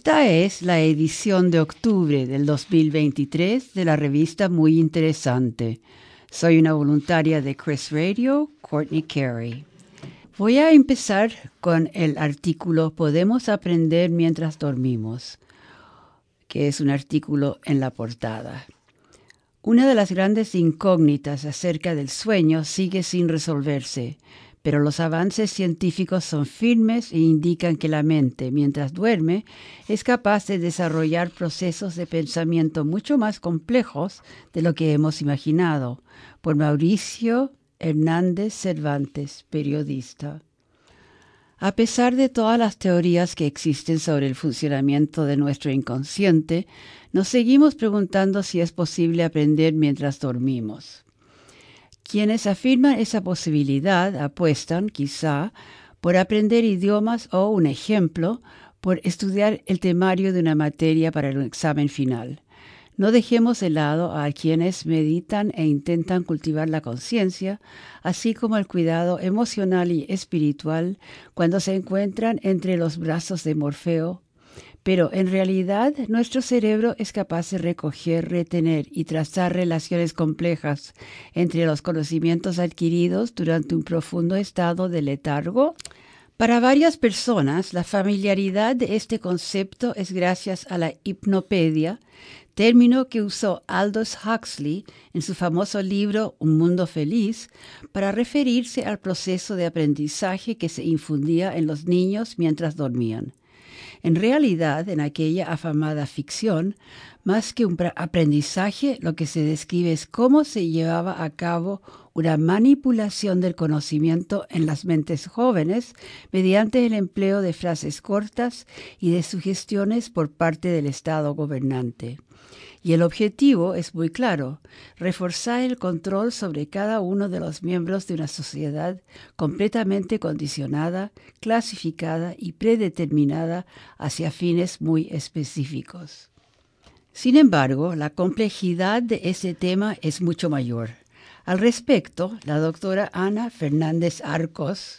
Esta es la edición de octubre del 2023 de la revista Muy Interesante. Soy una voluntaria de Chris Radio, Courtney Carey. Voy a empezar con el artículo Podemos aprender mientras dormimos, que es un artículo en la portada. Una de las grandes incógnitas acerca del sueño sigue sin resolverse, pero los avances científicos son firmes e indican que la mente, mientras duerme, es capaz de desarrollar procesos de pensamiento mucho más complejos de lo que hemos imaginado. Por Mauricio Hernández Cervantes, periodista. A pesar de todas las teorías que existen sobre el funcionamiento de nuestro inconsciente, nos seguimos preguntando si es posible aprender mientras dormimos. Quienes afirman esa posibilidad apuestan, quizá, por aprender idiomas o, un ejemplo, por estudiar el temario de una materia para un examen final. No dejemos de lado a quienes meditan e intentan cultivar la conciencia, así como el cuidado emocional y espiritual cuando se encuentran entre los brazos de Morfeo. Pero en realidad nuestro cerebro es capaz de recoger, retener y trazar relaciones complejas entre los conocimientos adquiridos durante un profundo estado de letargo. Para varias personas, la familiaridad de este concepto es gracias a la hipnopedia, término que usó Aldous Huxley en su famoso libro Un Mundo Feliz para referirse al proceso de aprendizaje que se infundía en los niños mientras dormían. En realidad, en aquella afamada ficción, más que un aprendizaje, lo que se describe es cómo se llevaba a cabo una manipulación del conocimiento en las mentes jóvenes mediante el empleo de frases cortas y de sugestiones por parte del Estado gobernante. Y el objetivo es muy claro: reforzar el control sobre cada uno de los miembros de una sociedad completamente condicionada, clasificada y predeterminada hacia fines muy específicos. Sin embargo, la complejidad de ese tema es mucho mayor. Al respecto, la doctora Ana Fernández Arcos,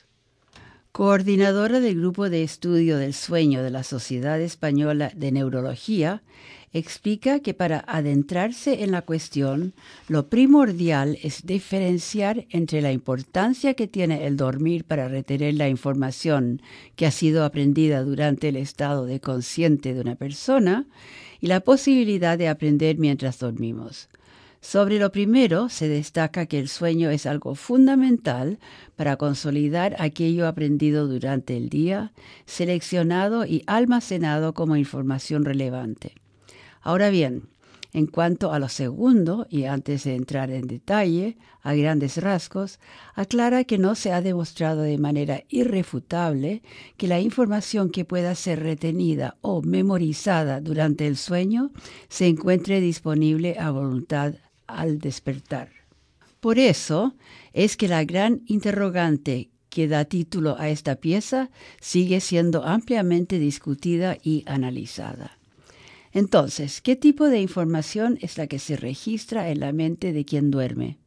coordinadora del Grupo de Estudio del Sueño de la Sociedad Española de Neurología, explica que para adentrarse en la cuestión, lo primordial es diferenciar entre la importancia que tiene el dormir para retener la información que ha sido aprendida durante el estado de consciente de una persona y la posibilidad de aprender mientras dormimos. Sobre lo primero, se destaca que el sueño es algo fundamental para consolidar aquello aprendido durante el día, seleccionado y almacenado como información relevante. Ahora bien, en cuanto a lo segundo, y antes de entrar en detalle, a grandes rasgos, aclara que no se ha demostrado de manera irrefutable que la información que pueda ser retenida o memorizada durante el sueño se encuentre disponible a voluntad al despertar. Por eso es que la gran interrogante que da título a esta pieza sigue siendo ampliamente discutida y analizada. Entonces, ¿qué tipo de información es la que se registra en la mente de quien duerme?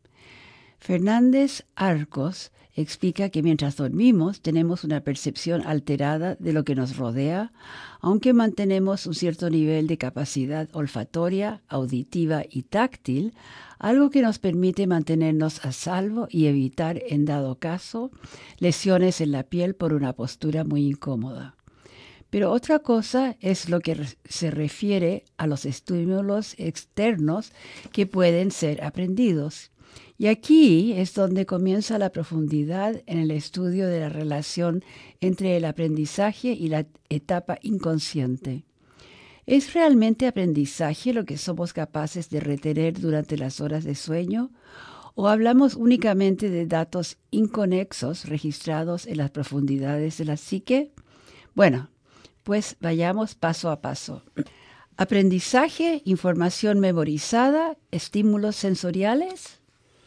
Fernández Arcos explica que mientras dormimos tenemos una percepción alterada de lo que nos rodea, aunque mantenemos un cierto nivel de capacidad olfatoria, auditiva y táctil, algo que nos permite mantenernos a salvo y evitar, en dado caso, lesiones en la piel por una postura muy incómoda. Pero otra cosa es lo que se refiere a los estímulos externos que pueden ser aprendidos. Y aquí es donde comienza la profundidad en el estudio de la relación entre el aprendizaje y la etapa inconsciente. ¿Es realmente aprendizaje lo que somos capaces de retener durante las horas de sueño? ¿O hablamos únicamente de datos inconexos registrados en las profundidades de la psique? Bueno, pues vayamos paso a paso. Aprendizaje, información memorizada, estímulos sensoriales.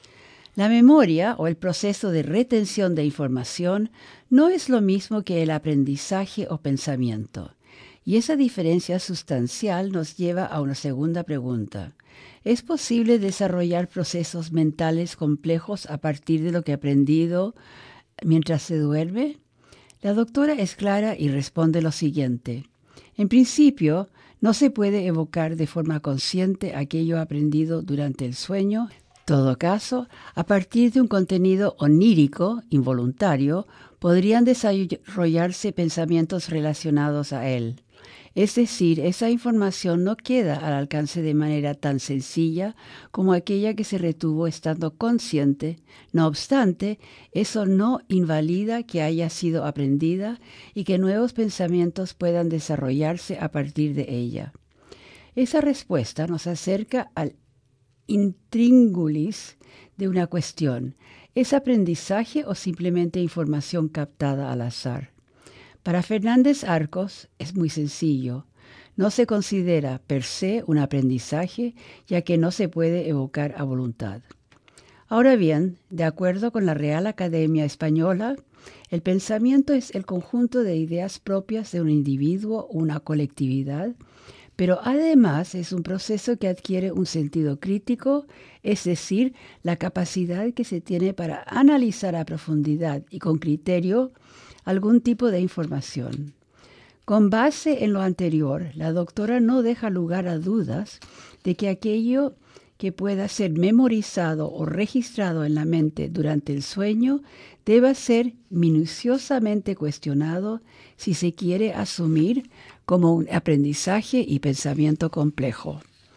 La memoria o el proceso de retención de información no es lo mismo que el aprendizaje o pensamiento. Y esa diferencia sustancial nos lleva a una segunda pregunta. ¿Es posible desarrollar procesos mentales complejos a partir de lo que he aprendido mientras se duerme? La doctora es clara y responde lo siguiente. En principio, no se puede evocar de forma consciente aquello aprendido durante el sueño. En todo caso, a partir de un contenido onírico, involuntario, podrían desarrollarse pensamientos relacionados a él. Es decir, esa información no queda al alcance de manera tan sencilla como aquella que se retuvo estando consciente. No obstante, eso no invalida que haya sido aprendida y que nuevos pensamientos puedan desarrollarse a partir de ella. Esa respuesta nos acerca al intríngulis de una cuestión. ¿Es aprendizaje o simplemente información captada al azar? Para Fernández Arcos es muy sencillo. No se considera per se un aprendizaje, ya que no se puede evocar a voluntad. Ahora bien, de acuerdo con la Real Academia Española, el pensamiento es el conjunto de ideas propias de un individuo o una colectividad, pero además es un proceso que adquiere un sentido crítico, es decir, la capacidad que se tiene para analizar a profundidad y con criterio algún tipo de información. Con base en lo anterior, la doctora no deja lugar a dudas de que aquello que pueda ser memorizado o registrado en la mente durante el sueño deba ser minuciosamente cuestionado si se quiere asumir como un aprendizaje y pensamiento complejo.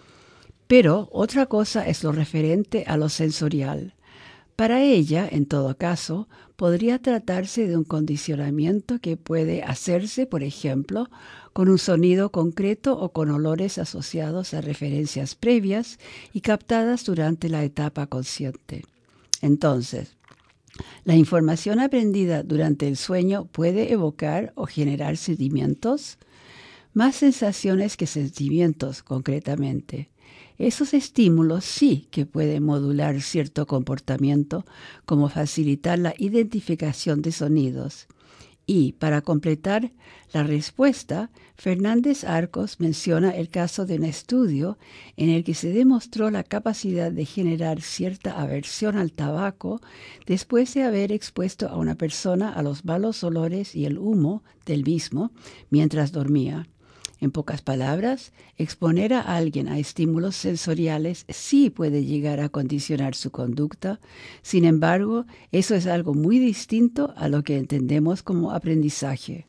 Pero otra cosa es lo referente a lo sensorial. Para ella, en todo caso, podría tratarse de un condicionamiento que puede hacerse, por ejemplo, con un sonido concreto o con olores asociados a referencias previas y captadas durante la etapa consciente. Entonces, la información aprendida durante el sueño puede evocar o generar sentimientos, más sensaciones que sentimientos concretamente. Esos estímulos sí que pueden modular cierto comportamiento, como facilitar la identificación de sonidos. Y, para completar la respuesta, Fernández Arcos menciona el caso de un estudio en el que se demostró la capacidad de generar cierta aversión al tabaco después de haber expuesto a una persona a los malos olores y el humo del mismo mientras dormía. En pocas palabras, exponer a alguien a estímulos sensoriales sí puede llegar a condicionar su conducta. Sin embargo, eso es algo muy distinto a lo que entendemos como aprendizaje.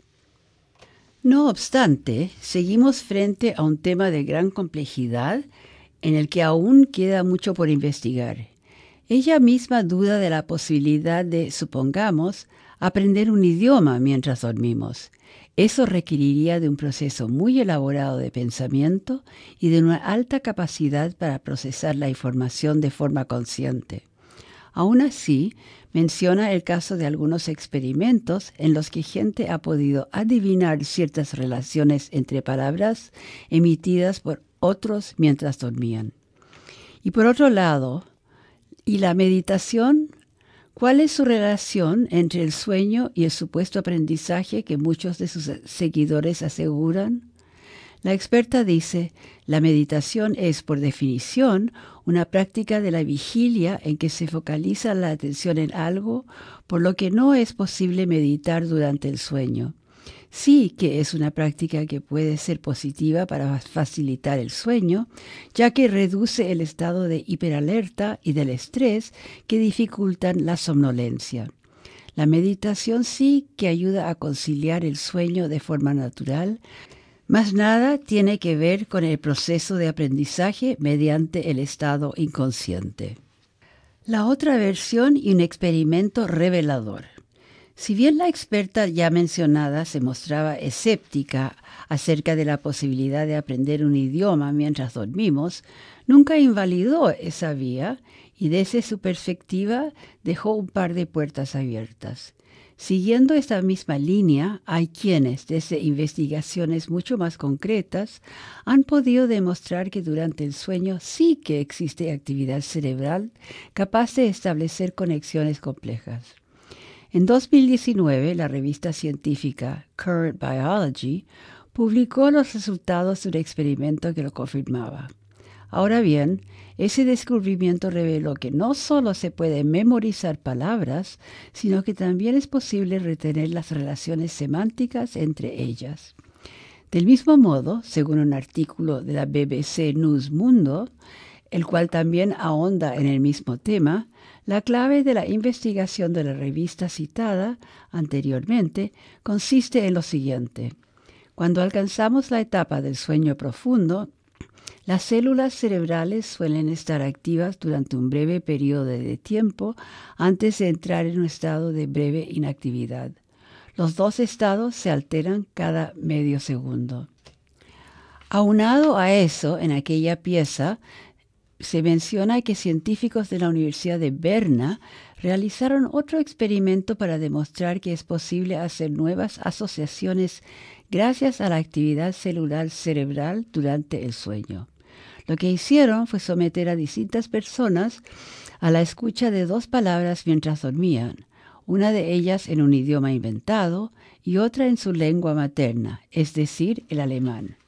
No obstante, seguimos frente a un tema de gran complejidad en el que aún queda mucho por investigar. Ella misma duda de la posibilidad de, supongamos, aprender un idioma mientras dormimos. Eso requeriría de un proceso muy elaborado de pensamiento y de una alta capacidad para procesar la información de forma consciente. Aún así, menciona el caso de algunos experimentos en los que gente ha podido adivinar ciertas relaciones entre palabras emitidas por otros mientras dormían. Y por otro lado, ¿y la meditación? ¿Cuál es su relación entre el sueño y el supuesto aprendizaje que muchos de sus seguidores aseguran? La experta dice, la meditación es, por definición, una práctica de la vigilia en que se focaliza la atención en algo, por lo que no es posible meditar durante el sueño. Sí que es una práctica que puede ser positiva para facilitar el sueño, ya que reduce el estado de hiperalerta y del estrés que dificultan la somnolencia. La meditación sí que ayuda a conciliar el sueño de forma natural, mas nada tiene que ver con el proceso de aprendizaje mediante el estado inconsciente. La otra versión y un experimento revelador. Si bien la experta ya mencionada se mostraba escéptica acerca de la posibilidad de aprender un idioma mientras dormimos, nunca invalidó esa vía y desde su perspectiva dejó un par de puertas abiertas. Siguiendo esta misma línea, hay quienes, desde investigaciones mucho más concretas, han podido demostrar que durante el sueño sí que existe actividad cerebral capaz de establecer conexiones complejas. En 2019, la revista científica Current Biology publicó los resultados de un experimento que lo confirmaba. Ahora bien, ese descubrimiento reveló que no solo se puede memorizar palabras, sino que también es posible retener las relaciones semánticas entre ellas. Del mismo modo, según un artículo de la BBC News Mundo, el cual también ahonda en el mismo tema, la clave de la investigación de la revista citada anteriormente consiste en lo siguiente. Cuando alcanzamos la etapa del sueño profundo, las células cerebrales suelen estar activas durante un breve periodo de tiempo antes de entrar en un estado de breve inactividad. Los dos estados se alternan cada medio segundo. Aunado a eso, en aquella pieza se menciona que científicos de la Universidad de Berna realizaron otro experimento para demostrar que es posible hacer nuevas asociaciones gracias a la actividad celular cerebral durante el sueño. Lo que hicieron fue someter a distintas personas a la escucha de dos palabras mientras dormían, una de ellas en un idioma inventado y otra en su lengua materna, es decir, el alemán.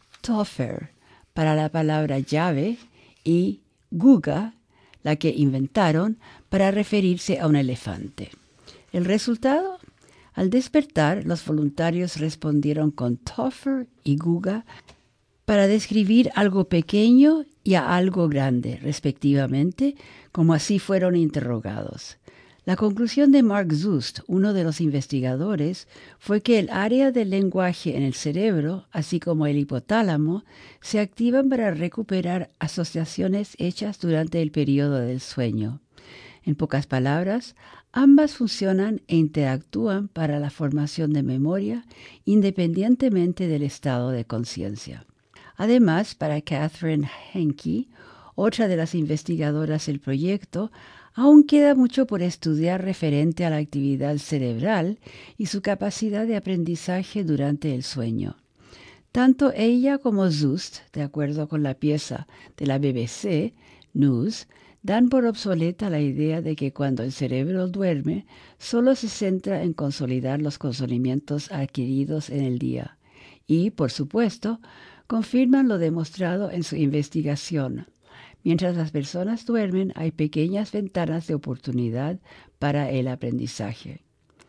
Toffer, para la palabra llave, y Guga, la que inventaron para referirse a un elefante. El resultado: al despertar, los voluntarios respondieron con Toffer y Guga para describir algo pequeño y a algo grande, respectivamente, como así fueron interrogados. La conclusión de Mark Zust, uno de los investigadores, fue que el área del lenguaje en el cerebro, así como el hipotálamo, se activan para recuperar asociaciones hechas durante el periodo del sueño. En pocas palabras, ambas funcionan e interactúan para la formación de memoria independientemente del estado de conciencia. Además, para Catherine Henke, otra de las investigadoras del proyecto, aún queda mucho por estudiar referente a la actividad cerebral y su capacidad de aprendizaje durante el sueño. Tanto ella como Zust, de acuerdo con la pieza de la BBC News, dan por obsoleta la idea de que cuando el cerebro duerme, solo se centra en consolidar los conocimientos adquiridos en el día. Y, por supuesto, confirman lo demostrado en su investigación. Mientras las personas duermen, hay pequeñas ventanas de oportunidad para el aprendizaje.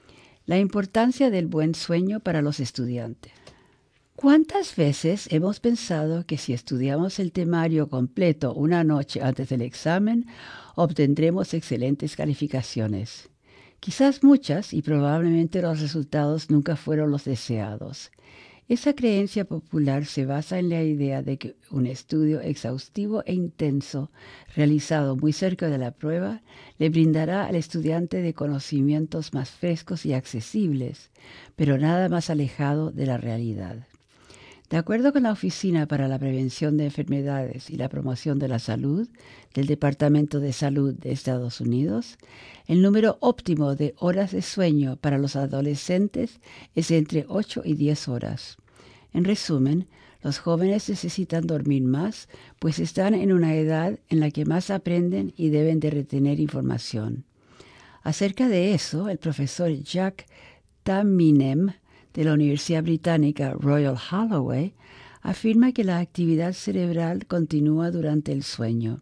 La importancia del buen sueño para los estudiantes. ¿Cuántas veces hemos pensado que si estudiamos el temario completo una noche antes del examen, obtendremos excelentes calificaciones? Quizás muchas, y probablemente los resultados nunca fueron los deseados. Esa creencia popular se basa en la idea de que un estudio exhaustivo e intenso, realizado muy cerca de la prueba, le brindará al estudiante de conocimientos más frescos y accesibles, pero nada más alejado de la realidad. De acuerdo con la Oficina para la Prevención de Enfermedades y la Promoción de la Salud del Departamento de Salud de Estados Unidos, el número óptimo de horas de sueño para los adolescentes es entre 8 y 10 horas. En resumen, los jóvenes necesitan dormir más, pues están en una edad en la que más aprenden y deben de retener información. Acerca de eso, el profesor Jack Tamminem, de la Universidad Británica Royal Holloway, afirma que la actividad cerebral continúa durante el sueño.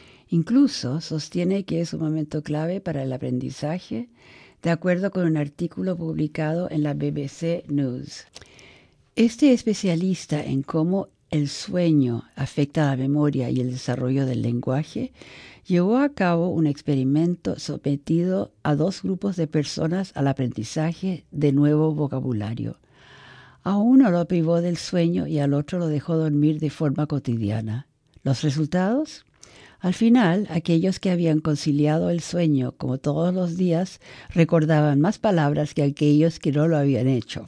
Incluso sostiene que es un momento clave para el aprendizaje, de acuerdo con un artículo publicado en la BBC News. Este especialista en cómo el sueño afecta a la memoria y el desarrollo del lenguaje llevó a cabo un experimento sometido a dos grupos de personas al aprendizaje de nuevo vocabulario. A uno lo privó del sueño y al otro lo dejó dormir de forma cotidiana. ¿Los resultados? Al final, aquellos que habían conciliado el sueño como todos los días recordaban más palabras que aquellos que no lo habían hecho.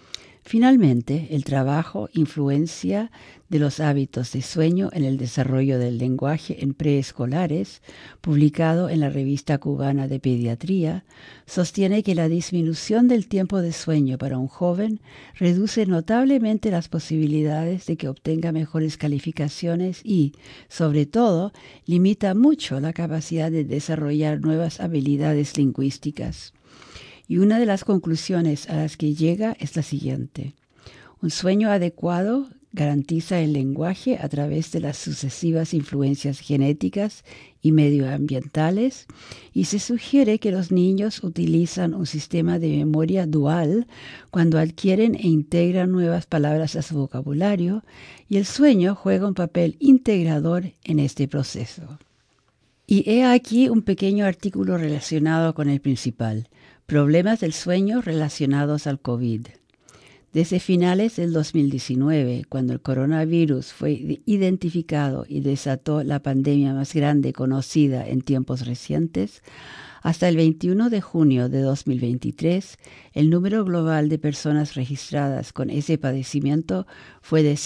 Finalmente, el trabajo influencia de los hábitos de sueño en el desarrollo del lenguaje en preescolares, publicado en la Revista Cubana de Pediatría, sostiene que la disminución del tiempo de sueño para un joven reduce notablemente las posibilidades de que obtenga mejores calificaciones y, sobre todo, limita mucho la capacidad de desarrollar nuevas habilidades lingüísticas. Y una de las conclusiones a las que llega es la siguiente. Un sueño adecuado garantiza el lenguaje a través de las sucesivas influencias genéticas y medioambientales, y se sugiere que los niños utilizan un sistema de memoria dual cuando adquieren e integran nuevas palabras a su vocabulario, y el sueño juega un papel integrador en este proceso. Y he aquí un pequeño artículo relacionado con el principal: problemas del sueño relacionados al COVID. Desde finales del 2019, cuando el coronavirus fue identificado y desató la pandemia más grande conocida en tiempos recientes, hasta el 21 de junio de 2023, el número global de personas registradas con ese padecimiento fue de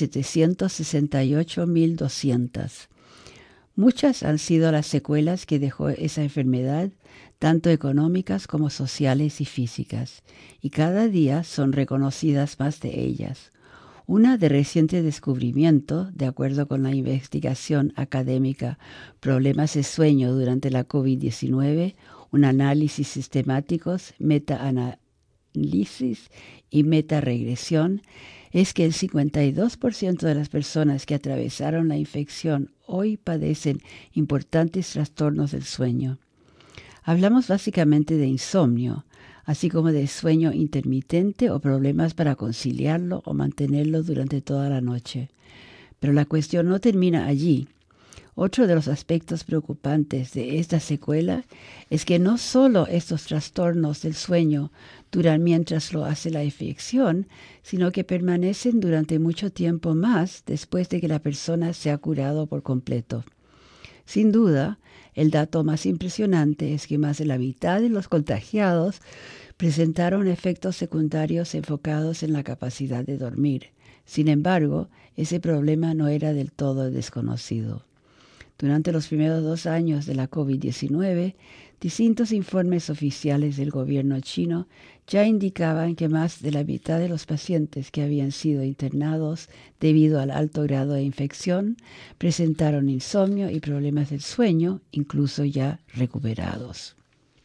768.200. Muchas han sido las secuelas que dejó esa enfermedad, tanto económicas como sociales y físicas, y cada día son reconocidas más de ellas. Una de reciente descubrimiento, de acuerdo con la investigación académica Problemas de sueño durante la COVID-19, un análisis sistemáticos, meta-análisis y meta-regresión, es que el 52% de las personas que atravesaron la infección hoy padecen importantes trastornos del sueño. Hablamos básicamente de insomnio, así como de sueño intermitente o problemas para conciliarlo o mantenerlo durante toda la noche. Pero la cuestión no termina allí. Otro de los aspectos preocupantes de esta secuela es que no solo estos trastornos del sueño duran mientras lo hace la infección, sino que permanecen durante mucho tiempo más después de que la persona se ha curado por completo. Sin duda, el dato más impresionante es que más de la mitad de los contagiados presentaron efectos secundarios enfocados en la capacidad de dormir. Sin embargo, ese problema no era del todo desconocido. Durante los primeros 2 años de la COVID-19, distintos informes oficiales del gobierno chino ya indicaban que más de la mitad de los pacientes que habían sido internados debido al alto grado de infección presentaron insomnio y problemas del sueño, incluso ya recuperados.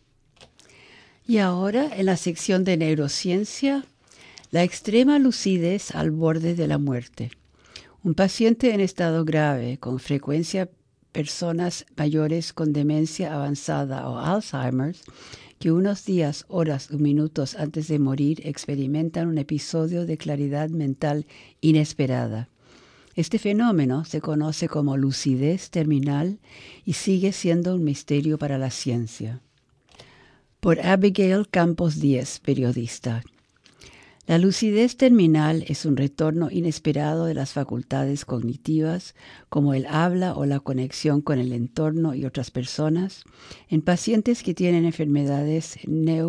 Y ahora, en la sección de neurociencia, la extrema lucidez al borde de la muerte. Un paciente en estado grave, con frecuencia personas mayores con demencia avanzada o Alzheimer's, que unos días, horas o minutos antes de morir experimentan un episodio de claridad mental inesperada. Este fenómeno se conoce como lucidez terminal y sigue siendo un misterio para la ciencia. Por Abigail Campos Díez, periodista. La lucidez terminal es un retorno inesperado de las facultades cognitivas, como el habla o la conexión con el entorno y otras personas, en pacientes que tienen enfermedades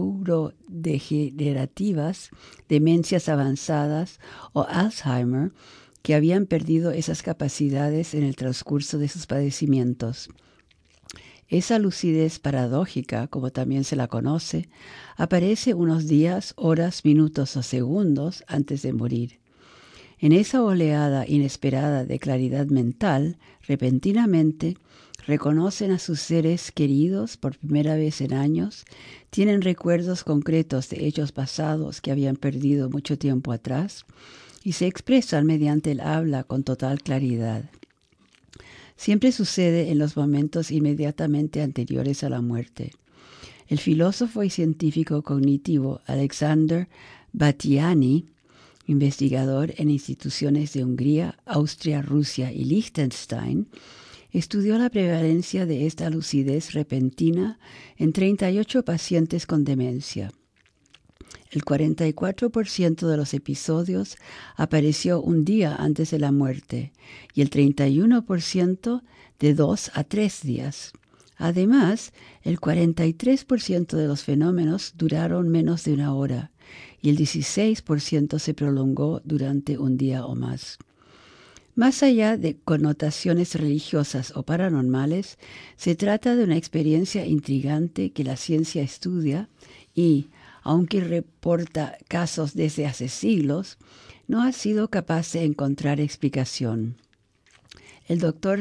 neurodegenerativas, demencias avanzadas o Alzheimer, que habían perdido esas capacidades en el transcurso de sus padecimientos. Esa lucidez paradójica, como también se la conoce, aparece unos días, horas, minutos o segundos antes de morir. En esa oleada inesperada de claridad mental, repentinamente, reconocen a sus seres queridos por primera vez en años, tienen recuerdos concretos de hechos pasados que habían perdido mucho tiempo atrás y se expresan mediante el habla con total claridad. Siempre sucede en los momentos inmediatamente anteriores a la muerte. El filósofo y científico cognitivo Alexander Batthyány, investigador en instituciones de Hungría, Austria, Rusia y Liechtenstein, estudió la prevalencia de esta lucidez repentina en 38 pacientes con demencia. El 44% de los episodios apareció un día antes de la muerte y el 31% de 2 a 3 días. Además, el 43% de los fenómenos duraron menos de 1 hora y el 16% se prolongó durante un día o más. Más allá de connotaciones religiosas o paranormales, se trata de una experiencia intrigante que la ciencia estudia y, aunque reporta casos desde hace siglos, no ha sido capaz de encontrar explicación. El doctor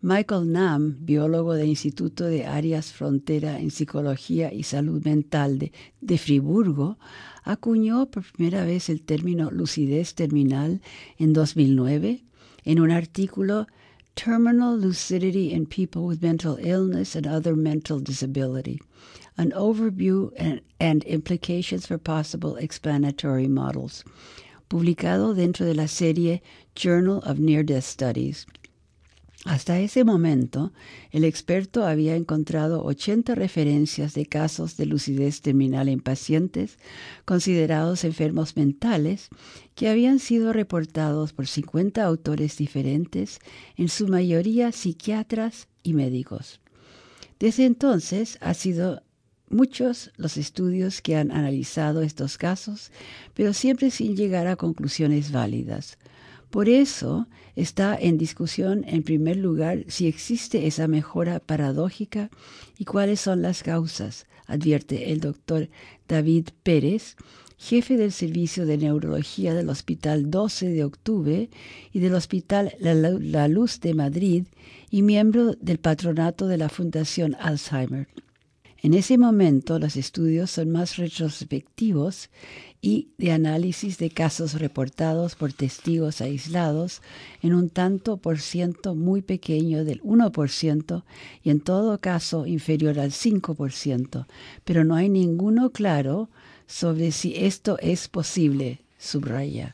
Michael Nahm, biólogo del Instituto de Áreas Frontera en Psicología y Salud Mental de Friburgo, acuñó por primera vez el término lucidez terminal en 2009 en un artículo Terminal Lucidity in People with Mental Illness and Other Mental Disability, an Overview and Implications for Possible Explanatory Models, publicado dentro de la serie Journal of Near-Death Studies. Hasta ese momento, el experto había encontrado 80 referencias de casos de lucidez terminal en pacientes considerados enfermos mentales que habían sido reportados por 50 autores diferentes, en su mayoría psiquiatras y médicos. Desde entonces, han sido muchos los estudios que han analizado estos casos, pero siempre sin llegar a conclusiones válidas. Por eso está en discusión, en primer lugar, si existe esa mejora paradójica y cuáles son las causas, advierte el doctor David Pérez, jefe del Servicio de Neurología del Hospital 12 de Octubre y del Hospital La Luz de Madrid y miembro del patronato de la Fundación Alzheimer. En ese momento, los estudios son más retrospectivos y de análisis de casos reportados por testigos aislados en un tanto por ciento muy pequeño del 1% y en todo caso inferior al 5%, pero no hay ninguno claro sobre si esto es posible, subraya.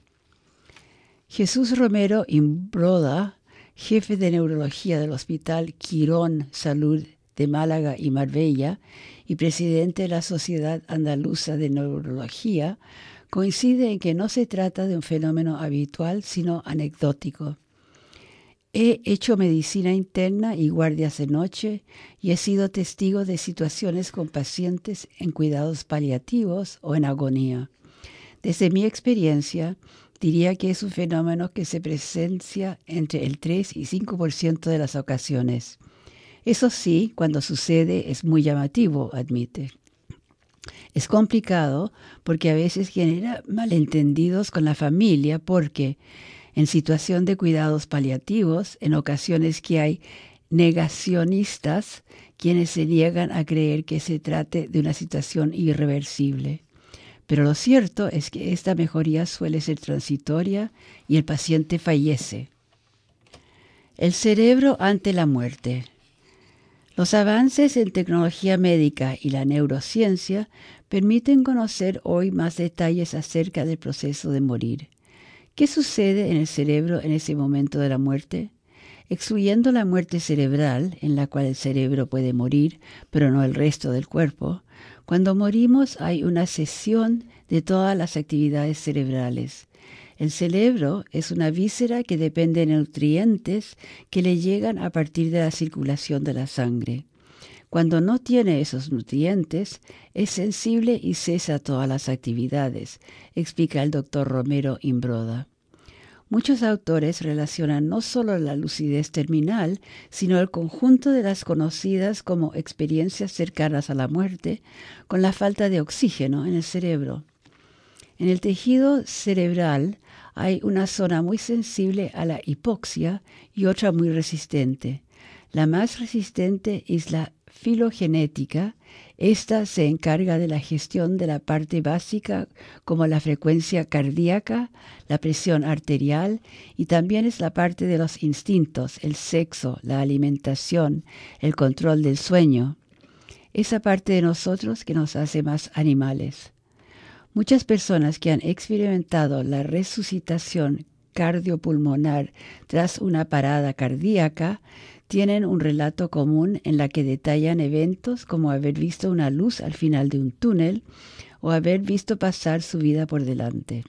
Jesús Romero Imbroda, jefe de neurología del Hospital Quirón Salud de Málaga y Marbella y presidente de la Sociedad Andaluza de Neurología, coincide en que no se trata de un fenómeno habitual, sino anecdótico. He hecho medicina interna y guardias de noche y he sido testigo de situaciones con pacientes en cuidados paliativos o en agonía. Desde mi experiencia, diría que es un fenómeno que se presencia entre el 3 y 5% de las ocasiones. Eso sí, cuando sucede es muy llamativo, admite. Es complicado porque a veces genera malentendidos con la familia porque en situación de cuidados paliativos, en ocasiones que hay negacionistas quienes se niegan a creer que se trate de una situación irreversible. Pero lo cierto es que esta mejoría suele ser transitoria y el paciente fallece. El cerebro ante la muerte. Los avances en tecnología médica y la neurociencia permiten conocer hoy más detalles acerca del proceso de morir. ¿Qué sucede en el cerebro en ese momento de la muerte? Excluyendo la muerte cerebral, en la cual el cerebro puede morir, pero no el resto del cuerpo, cuando morimos hay una cesión de todas las actividades cerebrales. El cerebro es una víscera que depende de nutrientes que le llegan a partir de la circulación de la sangre. Cuando no tiene esos nutrientes, es sensible y cesa todas las actividades, explica el doctor Romero Imbroda. Muchos autores relacionan no solo la lucidez terminal, sino el conjunto de las conocidas como experiencias cercanas a la muerte con la falta de oxígeno en el cerebro. En el tejido cerebral hay una zona muy sensible a la hipoxia y otra muy resistente. La más resistente es la filogenética. Esta se encarga de la gestión de la parte básica como la frecuencia cardíaca, la presión arterial y también es la parte de los instintos, el sexo, la alimentación, el control del sueño. Esa parte de nosotros que nos hace más animales. Muchas personas que han experimentado la resucitación cardiopulmonar tras una parada cardíaca tienen un relato común en la que detallan eventos como haber visto una luz al final de un túnel o haber visto pasar su vida por delante.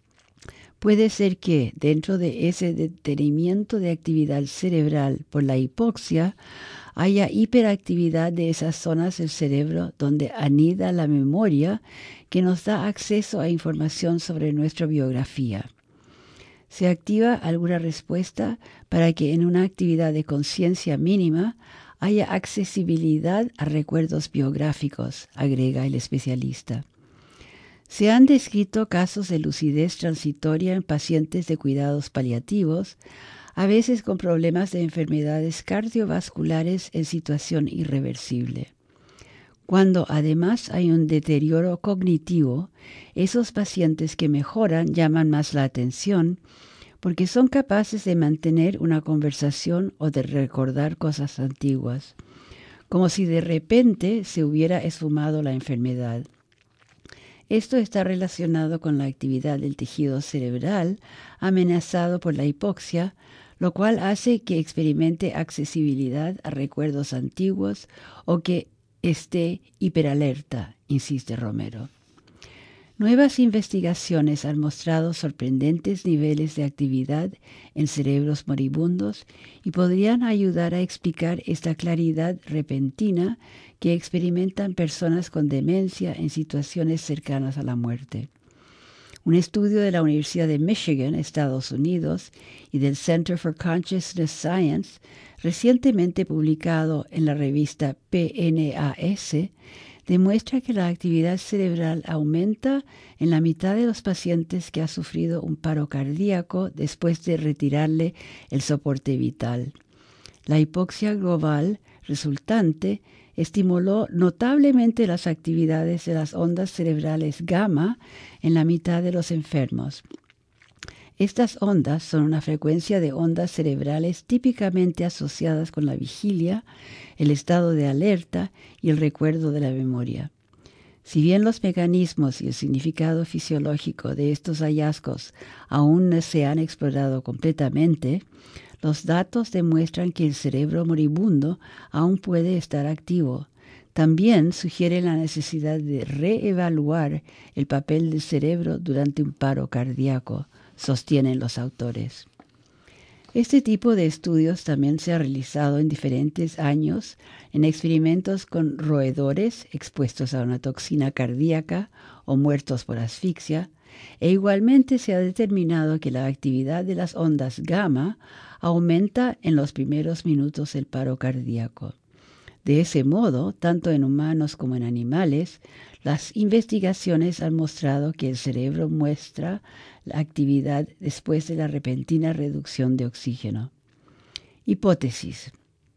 Puede ser que, dentro de ese detenimiento de actividad cerebral por la hipoxia, haya hiperactividad de esas zonas del cerebro donde anida la memoria que nos da acceso a información sobre nuestra biografía. Se activa alguna respuesta para que en una actividad de conciencia mínima haya accesibilidad a recuerdos biográficos, agrega el especialista. Se han descrito casos de lucidez transitoria en pacientes de cuidados paliativos, a veces con problemas de enfermedades cardiovasculares en situación irreversible. Cuando además hay un deterioro cognitivo, esos pacientes que mejoran llaman más la atención porque son capaces de mantener una conversación o de recordar cosas antiguas, como si de repente se hubiera esfumado la enfermedad. Esto está relacionado con la actividad del tejido cerebral amenazado por la hipoxia, lo cual hace que experimente accesibilidad a recuerdos antiguos o que esté hiperalerta, insiste Romero. Nuevas investigaciones han mostrado sorprendentes niveles de actividad en cerebros moribundos y podrían ayudar a explicar esta claridad repentina que experimentan personas con demencia en situaciones cercanas a la muerte. Un estudio de la Universidad de Michigan, Estados Unidos, y del Center for Consciousness Science, recientemente publicado en la revista PNAS, demuestra que la actividad cerebral aumenta en la mitad de los pacientes que ha sufrido un paro cardíaco después de retirarle el soporte vital. La hipoxia global resultante estimuló notablemente las actividades de las ondas cerebrales gamma en la mitad de los enfermos. Estas ondas son una frecuencia de ondas cerebrales típicamente asociadas con la vigilia, el estado de alerta y el recuerdo de la memoria. Si bien los mecanismos y el significado fisiológico de estos hallazgos aún no se han explorado completamente, los datos demuestran que el cerebro moribundo aún puede estar activo. También sugiere la necesidad de reevaluar el papel del cerebro durante un paro cardíaco, sostienen los autores. Este tipo de estudios también se ha realizado en diferentes años en experimentos con roedores expuestos a una toxina cardíaca o muertos por asfixia, e igualmente se ha determinado que la actividad de las ondas gamma aumenta en los primeros minutos del paro cardíaco. De ese modo, tanto en humanos como en animales, las investigaciones han mostrado que el cerebro muestra la actividad después de la repentina reducción de oxígeno. Hipótesis.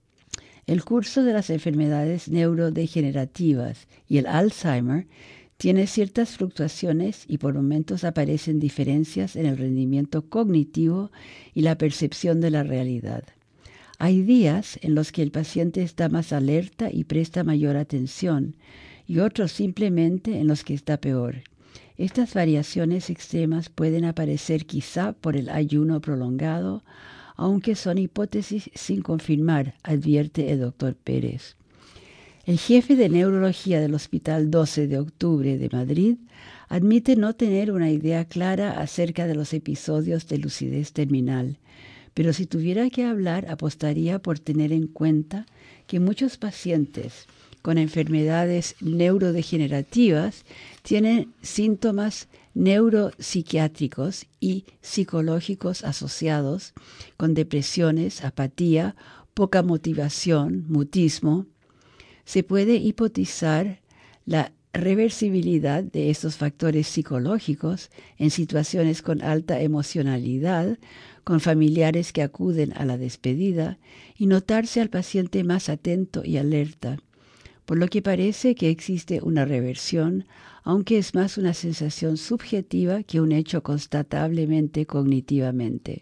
El curso de las enfermedades neurodegenerativas y el Alzheimer tiene ciertas fluctuaciones y por momentos aparecen diferencias en el rendimiento cognitivo y la percepción de la realidad. Hay días en los que el paciente está más alerta y presta mayor atención, y otros simplemente en los que está peor. Estas variaciones extremas pueden aparecer quizá por el ayuno prolongado, aunque son hipótesis sin confirmar, advierte el Dr. Pérez. El jefe de neurología del Hospital 12 de Octubre de Madrid admite no tener una idea clara acerca de los episodios de lucidez terminal, pero si tuviera que hablar, apostaría por tener en cuenta que muchos pacientes con enfermedades neurodegenerativas tienen síntomas neuropsiquiátricos y psicológicos asociados con depresiones, apatía, poca motivación, mutismo. Se puede hipotizar la reversibilidad de estos factores psicológicos en situaciones con alta emocionalidad, con familiares que acuden a la despedida, y notarse al paciente más atento y alerta, por lo que parece que existe una reversión, aunque es más una sensación subjetiva que un hecho constatablemente cognitivamente.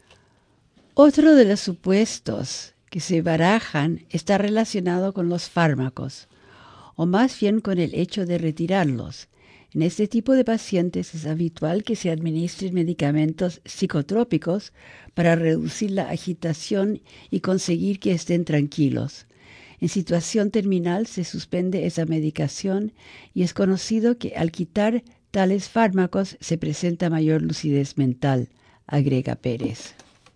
Otro de los supuestos que se barajan está relacionado con los fármacos, o más bien con el hecho de retirarlos. En este tipo de pacientes es habitual que se administren medicamentos psicotrópicos para reducir la agitación y conseguir que estén tranquilos. En situación terminal se suspende esa medicación y es conocido que al quitar tales fármacos se presenta mayor lucidez mental, agrega Pérez.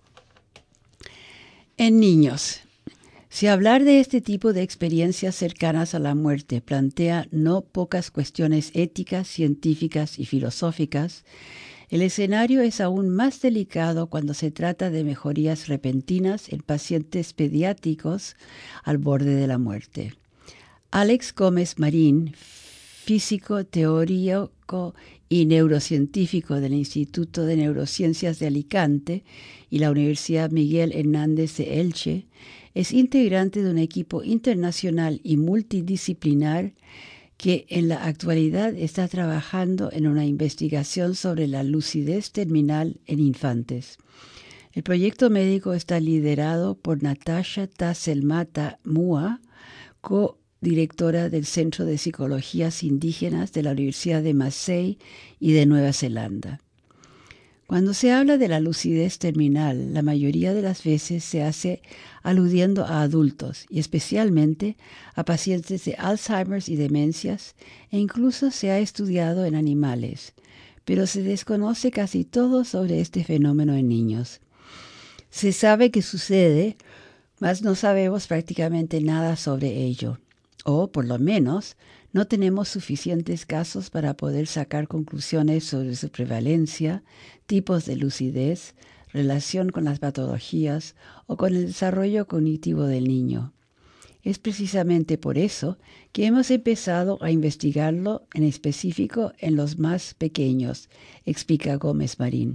En niños. Si hablar de este tipo de experiencias cercanas a la muerte plantea no pocas cuestiones éticas, científicas y filosóficas, el escenario es aún más delicado cuando se trata de mejorías repentinas en pacientes pediátricos al borde de la muerte. Alex Gómez Marín, físico, teórico y neurocientífico del Instituto de Neurociencias de Alicante y la Universidad Miguel Hernández de Elche, es integrante de un equipo internacional y multidisciplinar que en la actualidad está trabajando en una investigación sobre la lucidez terminal en infantes. El proyecto médico está liderado por Natasha Tasselmata-Mua, co-directora del Centro de Psicologías Indígenas de la Universidad de Massey y de Nueva Zelanda. Cuando se habla de la lucidez terminal, la mayoría de las veces se hace aludiendo a adultos y especialmente a pacientes de Alzheimer y demencias, e incluso se ha estudiado en animales, pero se desconoce casi todo sobre este fenómeno en niños. Se sabe que sucede, mas no sabemos prácticamente nada sobre ello, o por lo menos no tenemos suficientes casos para poder sacar conclusiones sobre su prevalencia, tipos de lucidez, relación con las patologías o con el desarrollo cognitivo del niño. Es precisamente por eso que hemos empezado a investigarlo en específico en los más pequeños, explica Gómez Marín.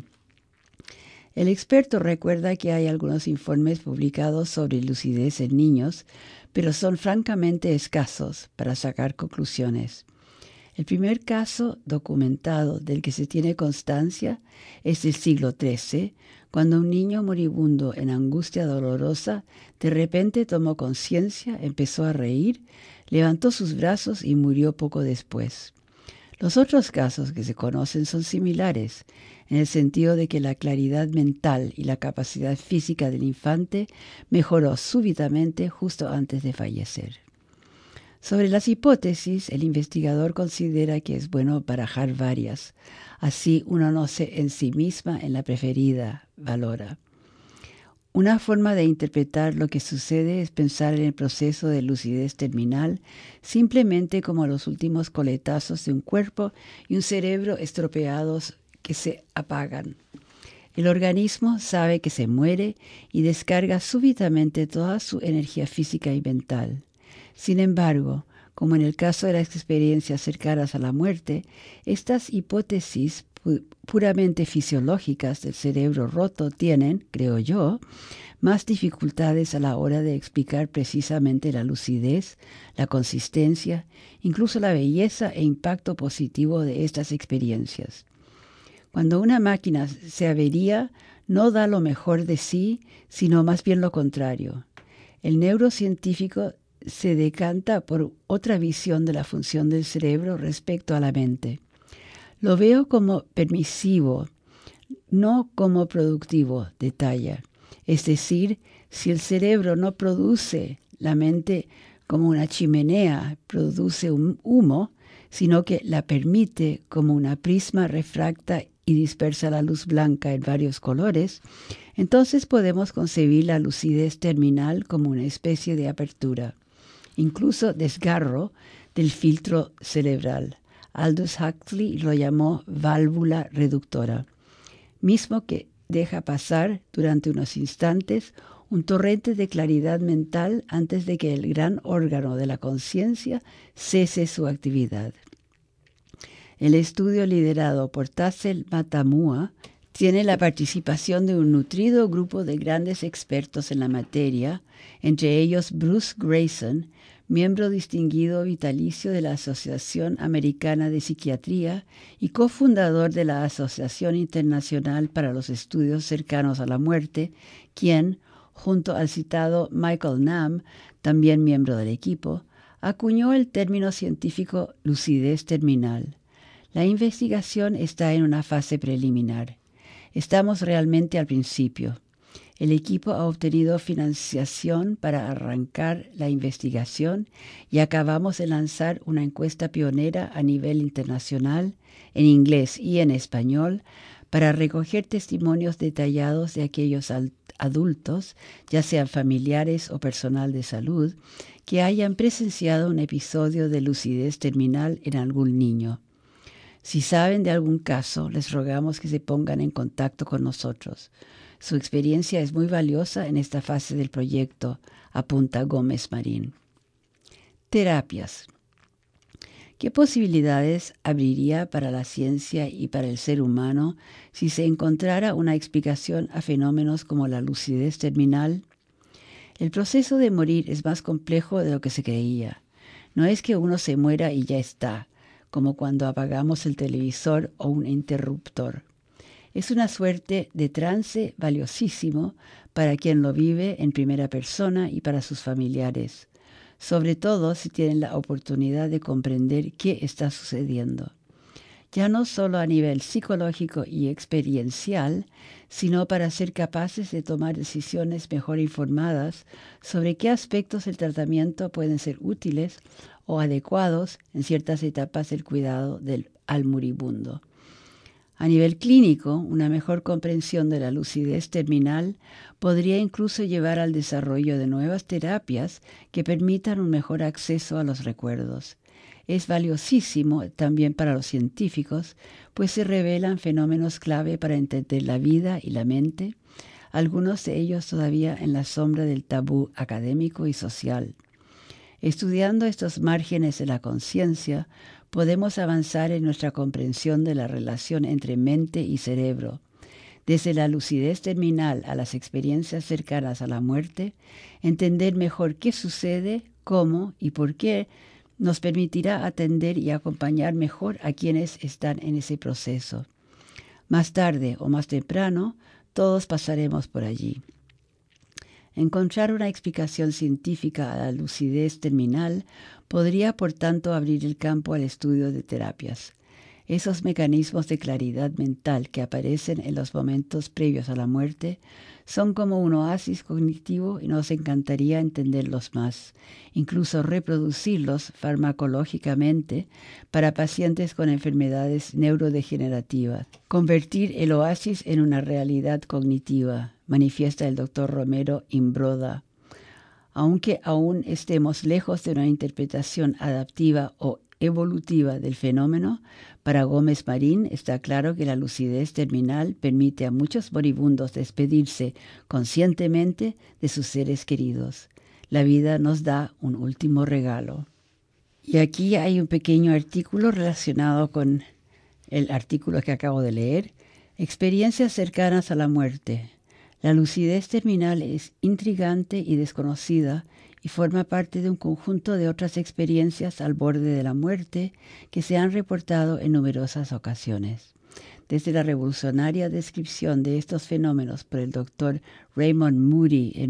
El experto recuerda que hay algunos informes publicados sobre lucidez en niños, pero son francamente escasos para sacar conclusiones. El primer caso documentado del que se tiene constancia es del siglo XIII, cuando un niño moribundo en angustia dolorosa de repente tomó conciencia, empezó a reír, levantó sus brazos y murió poco después. Los otros casos que se conocen son similares, en el sentido de que la claridad mental y la capacidad física del infante mejoró súbitamente justo antes de fallecer. Sobre las hipótesis, el investigador considera que es bueno barajar varias. Así uno no se ensimisma en la preferida, valora. Una forma de interpretar lo que sucede es pensar en el proceso de lucidez terminal simplemente como los últimos coletazos de un cuerpo y un cerebro estropeados que se apagan. El organismo sabe que se muere y descarga súbitamente toda su energía física y mental. Sin embargo, como en el caso de las experiencias cercanas a la muerte, estas hipótesis puramente fisiológicas del cerebro roto tienen, creo yo, más dificultades a la hora de explicar precisamente la lucidez, la consistencia, incluso la belleza e impacto positivo de estas experiencias. Cuando una máquina se avería, no da lo mejor de sí, sino más bien lo contrario. El neurocientífico se decanta por otra visión de la función del cerebro respecto a la mente. Lo veo como permisivo, no como productivo, detalla. Es decir, si el cerebro no produce, la mente como una chimenea produce un humo, sino que la permite como una prisma refracta y dispersa la luz blanca en varios colores, entonces podemos concebir la lucidez terminal como una especie de apertura, incluso desgarro del filtro cerebral. Aldous Huxley lo llamó válvula reductora, mismo que deja pasar durante unos instantes un torrente de claridad mental antes de que el gran órgano de la conciencia cese su actividad. El estudio liderado por Tasselmata-Mua tiene la participación de un nutrido grupo de grandes expertos en la materia, entre ellos Bruce Grayson, miembro distinguido vitalicio de la Asociación Americana de Psiquiatría y cofundador de la Asociación Internacional para los Estudios Cercanos a la Muerte, quien, junto al citado Michael Nahm, también miembro del equipo, acuñó el término científico lucidez terminal. La investigación está en una fase preliminar. Estamos realmente al principio. El equipo ha obtenido financiación para arrancar la investigación y acabamos de lanzar una encuesta pionera a nivel internacional, en inglés y en español, para recoger testimonios detallados de aquellos adultos, ya sean familiares o personal de salud, que hayan presenciado un episodio de lucidez terminal en algún niño. Si saben de algún caso, les rogamos que se pongan en contacto con nosotros. Su experiencia es muy valiosa en esta fase del proyecto, apunta Gómez Marín. Terapias. ¿Qué posibilidades abriría para la ciencia y para el ser humano si se encontrara una explicación a fenómenos como la lucidez terminal? El proceso de morir es más complejo de lo que se creía. No es que uno se muera y ya está, como cuando apagamos el televisor o un interruptor. Es una suerte de trance valiosísimo para quien lo vive en primera persona y para sus familiares, sobre todo si tienen la oportunidad de comprender qué está sucediendo, ya no solo a nivel psicológico y experiencial, sino para ser capaces de tomar decisiones mejor informadas sobre qué aspectos del tratamiento pueden ser útiles o adecuados en ciertas etapas del cuidado al moribundo. A nivel clínico, una mejor comprensión de la lucidez terminal podría incluso llevar al desarrollo de nuevas terapias que permitan un mejor acceso a los recuerdos. Es valiosísimo también para los científicos, pues se revelan fenómenos clave para entender la vida y la mente, algunos de ellos todavía en la sombra del tabú académico y social. Estudiando estos márgenes de la conciencia, podemos avanzar en nuestra comprensión de la relación entre mente y cerebro. Desde la lucidez terminal a las experiencias cercanas a la muerte, entender mejor qué sucede, cómo y por qué nos permitirá atender y acompañar mejor a quienes están en ese proceso. Más tarde o más temprano, todos pasaremos por allí. Encontrar una explicación científica a la lucidez terminal podría, por tanto, abrir el campo al estudio de terapias. Esos mecanismos de claridad mental que aparecen en los momentos previos a la muerte son como un oasis cognitivo y nos encantaría entenderlos más, incluso reproducirlos farmacológicamente para pacientes con enfermedades neurodegenerativas. Convertir el oasis en una realidad cognitiva, manifiesta el Dr. Romero Imbroda. Aunque aún estemos lejos de una interpretación adaptiva o evolutiva del fenómeno, para Gómez Marín está claro que la lucidez terminal permite a muchos moribundos despedirse conscientemente de sus seres queridos. La vida nos da un último regalo. Y aquí hay un pequeño artículo relacionado con el artículo que acabo de leer. Experiencias cercanas a la muerte. La lucidez terminal es intrigante y desconocida y forma parte de un conjunto de otras experiencias al borde de la muerte que se han reportado en numerosas ocasiones. Desde la revolucionaria descripción de estos fenómenos por el Dr. Raymond Moody en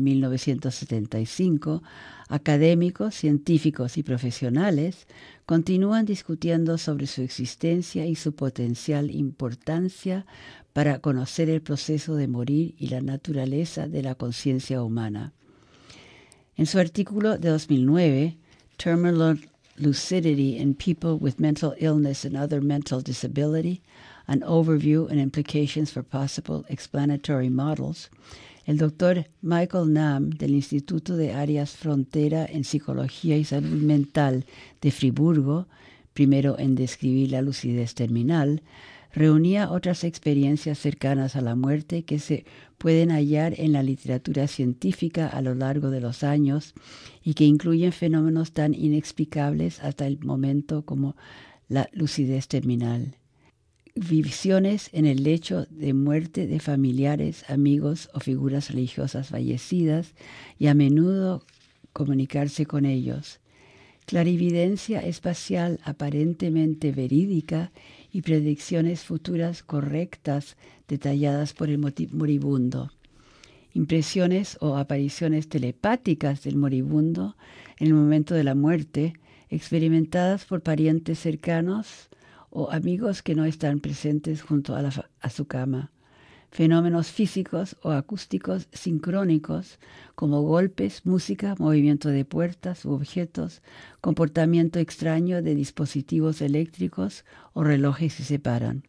1975, académicos, científicos y profesionales continúan discutiendo sobre su existencia y su potencial importancia para conocer el proceso de morir y la naturaleza de la conciencia humana. En su artículo de 2009, Terminal Lucidity in People with Mental Illness and Other Mental Disability, An Overview and Implications for Possible Explanatory Models, el Dr. Michael Nam del Instituto de Áreas Frontera en Psicología y Salud Mental de Friburgo, primero en describir la lucidez terminal, reunía otras experiencias cercanas a la muerte que se pueden hallar en la literatura científica a lo largo de los años y que incluyen fenómenos tan inexplicables hasta el momento como la lucidez terminal. Visiones en el lecho de muerte de familiares, amigos o figuras religiosas fallecidas y a menudo comunicarse con ellos. Clarividencia espacial aparentemente verídica y predicciones futuras correctas detalladas por el moribundo. Impresiones o apariciones telepáticas del moribundo en el momento de la muerte, experimentadas por parientes cercanos o amigos que no están presentes junto a su cama. Fenómenos físicos o acústicos sincrónicos como golpes, música, movimiento de puertas u objetos, comportamiento extraño de dispositivos eléctricos o relojes que se paran.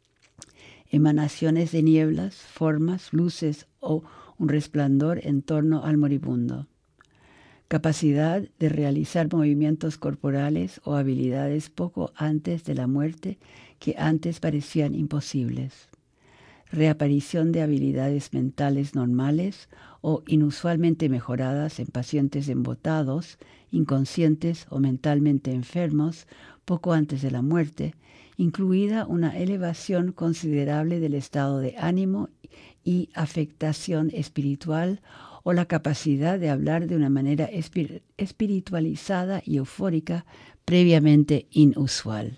Emanaciones de nieblas, formas, luces o un resplandor en torno al moribundo. Capacidad de realizar movimientos corporales o habilidades poco antes de la muerte que antes parecían imposibles. reaparición de habilidades mentales normales o inusualmente mejoradas en pacientes embotados, inconscientes o mentalmente enfermos poco antes de la muerte, incluida una elevación considerable del estado de ánimo y afectación espiritual o la capacidad de hablar de una manera espiritualizada y eufórica previamente inusual.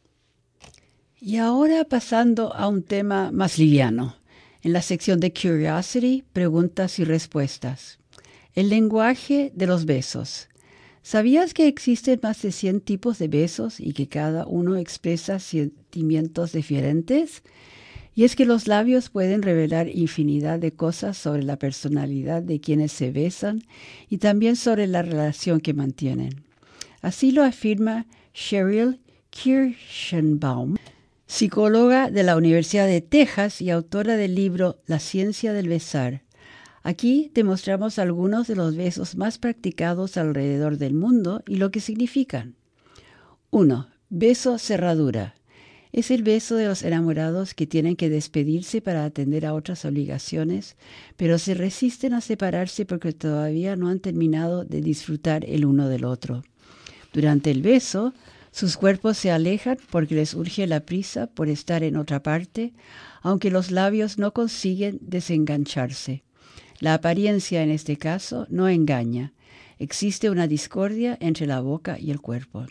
Y ahora pasando a un tema más liviano. En la sección de Curiosity, preguntas y respuestas. El lenguaje de los besos. ¿Sabías que existen más de 100 tipos de besos y que cada uno expresa sentimientos diferentes? Y es que los labios pueden revelar infinidad de cosas sobre la personalidad de quienes se besan y también sobre la relación que mantienen. Así lo afirma Cheryl Kirschenbaum, psicóloga de la Universidad de Texas y autora del libro La ciencia del besar. Aquí te mostramos algunos de los besos más practicados alrededor del mundo y lo que significan. 1. Beso cerradura. Es el beso de los enamorados que tienen que despedirse para atender a otras obligaciones, pero se resisten a separarse porque todavía no han terminado de disfrutar el uno del otro. Durante el beso, sus cuerpos se alejan porque les urge la prisa por estar en otra parte, aunque los labios no consiguen desengancharse. La apariencia en este caso no engaña. Existe una discordia entre la boca y el cuerpo.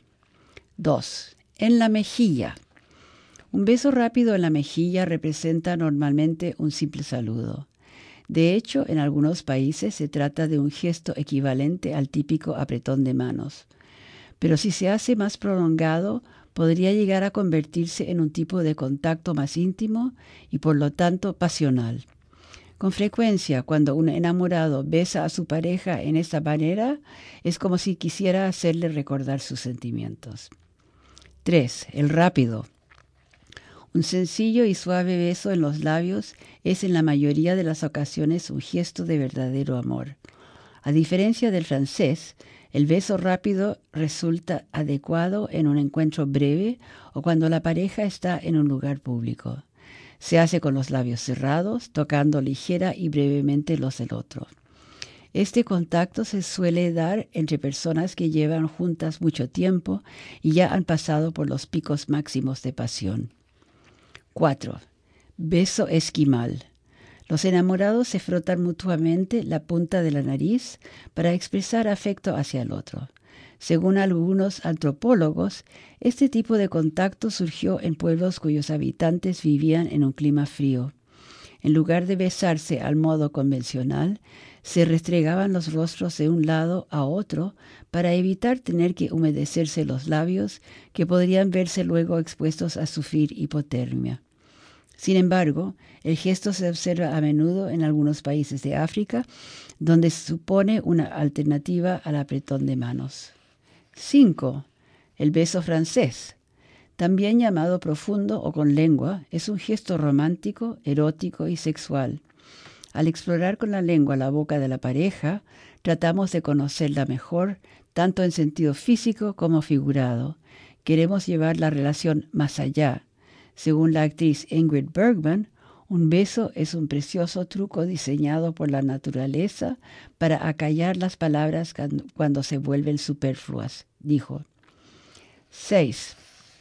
2. En la mejilla. Un beso rápido en la mejilla representa normalmente un simple saludo. De hecho, en algunos países se trata de un gesto equivalente al típico apretón de manos. Pero si se hace más prolongado, podría llegar a convertirse en un tipo de contacto más íntimo y por lo tanto pasional. Con frecuencia, cuando un enamorado besa a su pareja en esta manera, es como si quisiera hacerle recordar sus sentimientos. 3. El rápido. Un sencillo y suave beso en los labios es en la mayoría de las ocasiones un gesto de verdadero amor. A diferencia del francés, el beso rápido resulta adecuado en un encuentro breve o cuando la pareja está en un lugar público. Se hace con los labios cerrados, tocando ligera y brevemente los del otro. Este contacto se suele dar entre personas que llevan juntas mucho tiempo y ya han pasado por los picos máximos de pasión. 4. Beso esquimal. Los enamorados se frotan mutuamente la punta de la nariz para expresar afecto hacia el otro. Según algunos antropólogos, este tipo de contacto surgió en pueblos cuyos habitantes vivían en un clima frío. En lugar de besarse al modo convencional, se restregaban los rostros de un lado a otro para evitar tener que humedecerse los labios, que podrían verse luego expuestos a sufrir hipotermia. Sin embargo, el gesto se observa a menudo en algunos países de África, donde supone una alternativa al apretón de manos. 5. El beso francés. También llamado profundo o con lengua, es un gesto romántico, erótico y sexual. Al explorar con la lengua la boca de la pareja, tratamos de conocerla mejor, tanto en sentido físico como figurado. Queremos llevar la relación más allá. Según la actriz Ingrid Bergman, un beso es un precioso truco diseñado por la naturaleza para acallar las palabras cuando se vuelven superfluas, dijo. 6.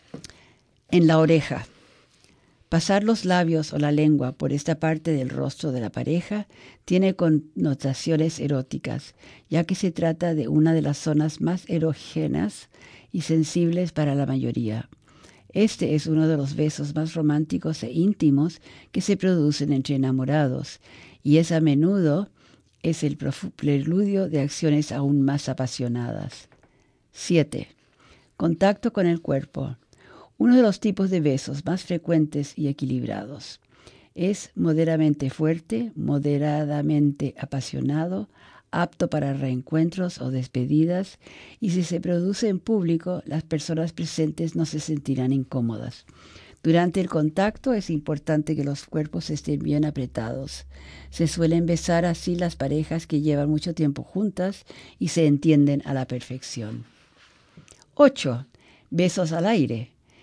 En la oreja. Pasar los labios o la lengua por esta parte del rostro de la pareja tiene connotaciones eróticas, ya que se trata de una de las zonas más erógenas y sensibles para la mayoría. Este es uno de los besos más románticos e íntimos que se producen entre enamorados, y a menudo es el preludio de acciones aún más apasionadas. 7. Contacto con el cuerpo. Uno de los tipos de besos más frecuentes y equilibrados. Es moderadamente fuerte, moderadamente apasionado, apto para reencuentros o despedidas, y si se produce en público, las personas presentes no se sentirán incómodas. Durante el contacto es importante que los cuerpos estén bien apretados. Se suelen besar así las parejas que llevan mucho tiempo juntas y se entienden a la perfección. 8. Besos al aire.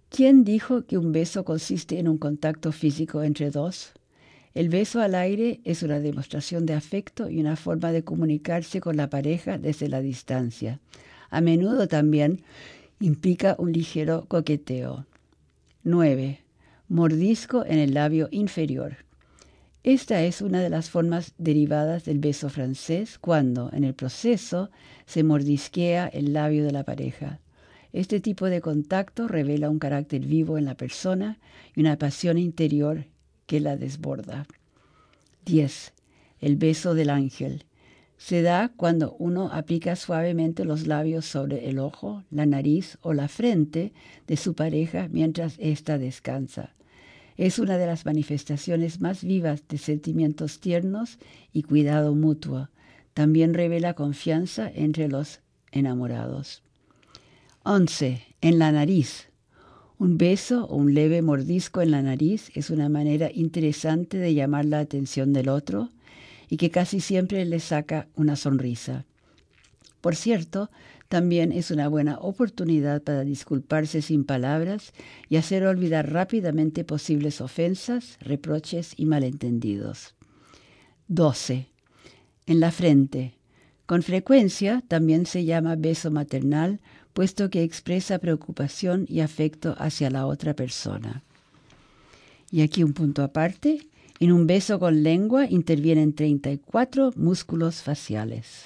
¿Quién dijo que un beso consiste en un contacto físico entre dos? El beso al aire es una demostración de afecto y una forma de comunicarse con la pareja desde la distancia. A menudo también implica un ligero coqueteo. 9. Mordisco en el labio inferior. Esta es una de las formas derivadas del beso francés cuando, en el proceso, se mordisquea el labio de la pareja. Este tipo de contacto revela un carácter vivo en la persona y una pasión interior que la desborda. 10. El beso del ángel. Se da cuando uno aplica suavemente los labios sobre el ojo, la nariz o la frente de su pareja mientras ésta descansa. Es una de las manifestaciones más vivas de sentimientos tiernos y cuidado mutuo. También revela confianza entre los enamorados. 11. En la nariz. Un beso o un leve mordisco en la nariz es una manera interesante de llamar la atención del otro y que casi siempre le saca una sonrisa. Por cierto, también es una buena oportunidad para disculparse sin palabras y hacer olvidar rápidamente posibles ofensas, reproches y malentendidos. 12. En la frente. Con frecuencia también se llama beso maternal, puesto que expresa preocupación y afecto hacia la otra persona. Y aquí un punto aparte. En un beso con lengua intervienen 34 músculos faciales.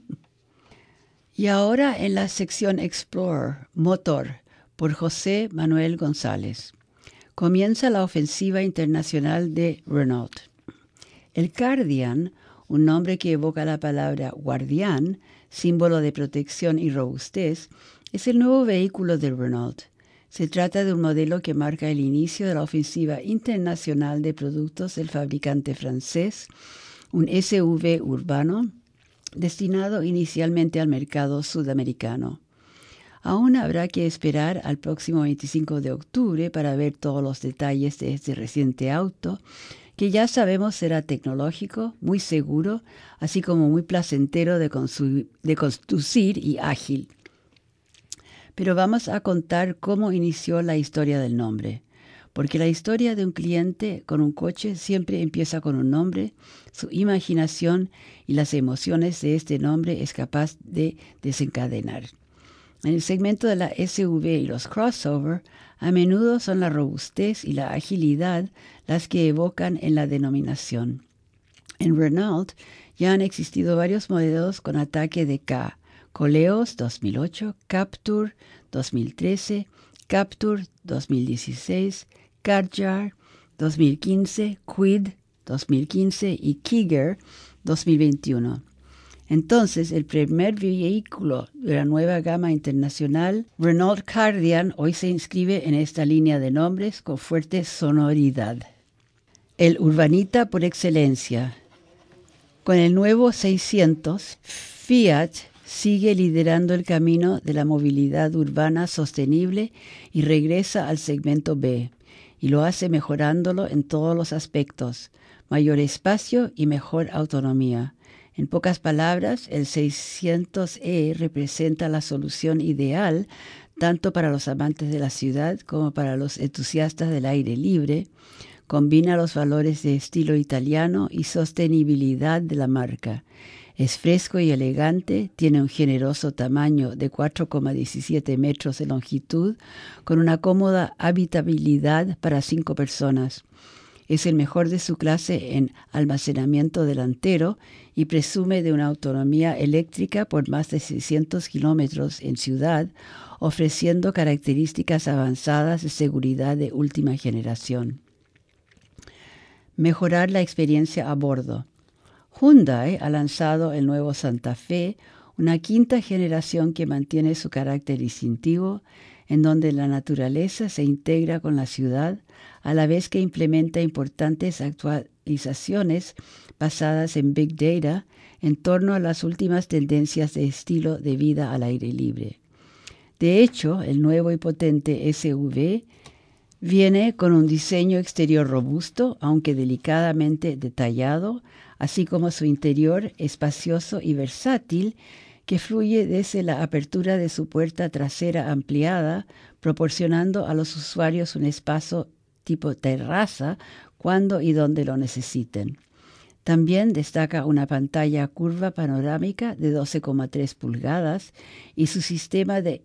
Y ahora en la sección Explorer, Motor, por José Manuel González. Comienza la ofensiva internacional de Renault. El Kardian, un nombre que evoca la palabra guardián, símbolo de protección y robustez, es el nuevo vehículo de Renault. Se trata de un modelo que marca el inicio de la ofensiva internacional de productos del fabricante francés, un SUV urbano destinado inicialmente al mercado sudamericano. Aún habrá que esperar al próximo 25 de octubre para ver todos los detalles de este reciente auto, que ya sabemos será tecnológico, muy seguro, así como muy placentero de conducir y ágil. Pero vamos a contar cómo inició la historia del nombre, porque la historia de un cliente con un coche siempre empieza con un nombre, su imaginación y las emociones de este nombre es capaz de desencadenar. En el segmento de la SUV y los crossover, a menudo son la robustez y la agilidad las que evocan en la denominación. En Renault ya han existido varios modelos con ataque de K: Koleos 2008, Captur 2013, Captur 2016, Kadjar 2015, Kwid 2015 y Kiger 2021. Entonces, el primer vehículo de la nueva gama internacional, Renault Kardian, hoy se inscribe en esta línea de nombres con fuerte sonoridad. El urbanita por excelencia. Con el nuevo 600, Fiat sigue liderando el camino de la movilidad urbana sostenible y regresa al segmento B, y lo hace mejorándolo en todos los aspectos: mayor espacio y mejor autonomía. En pocas palabras, el 600e representa la solución ideal tanto para los amantes de la ciudad como para los entusiastas del aire libre. Combina los valores de estilo italiano y sostenibilidad de la marca. Es fresco y elegante, tiene un generoso tamaño de 4,17 metros de longitud, con una cómoda habitabilidad para 5 personas. Es el mejor de su clase en almacenamiento delantero y presume de una autonomía eléctrica por más de 600 kilómetros en ciudad, ofreciendo características avanzadas de seguridad de última generación. Mejorar la experiencia a bordo. Hyundai ha lanzado el nuevo Santa Fe, una quinta generación que mantiene su carácter distintivo, en donde la naturaleza se integra con la ciudad, a la vez que implementa importantes actualizaciones basadas en Big Data en torno a las últimas tendencias de estilo de vida al aire libre. De hecho, el nuevo y potente SUV viene con un diseño exterior robusto, aunque delicadamente detallado, así como su interior espacioso y versátil, que fluye desde la apertura de su puerta trasera ampliada, proporcionando a los usuarios un espacio tipo terraza cuando y donde lo necesiten. También destaca una pantalla curva panorámica de 12,3 pulgadas y su sistema de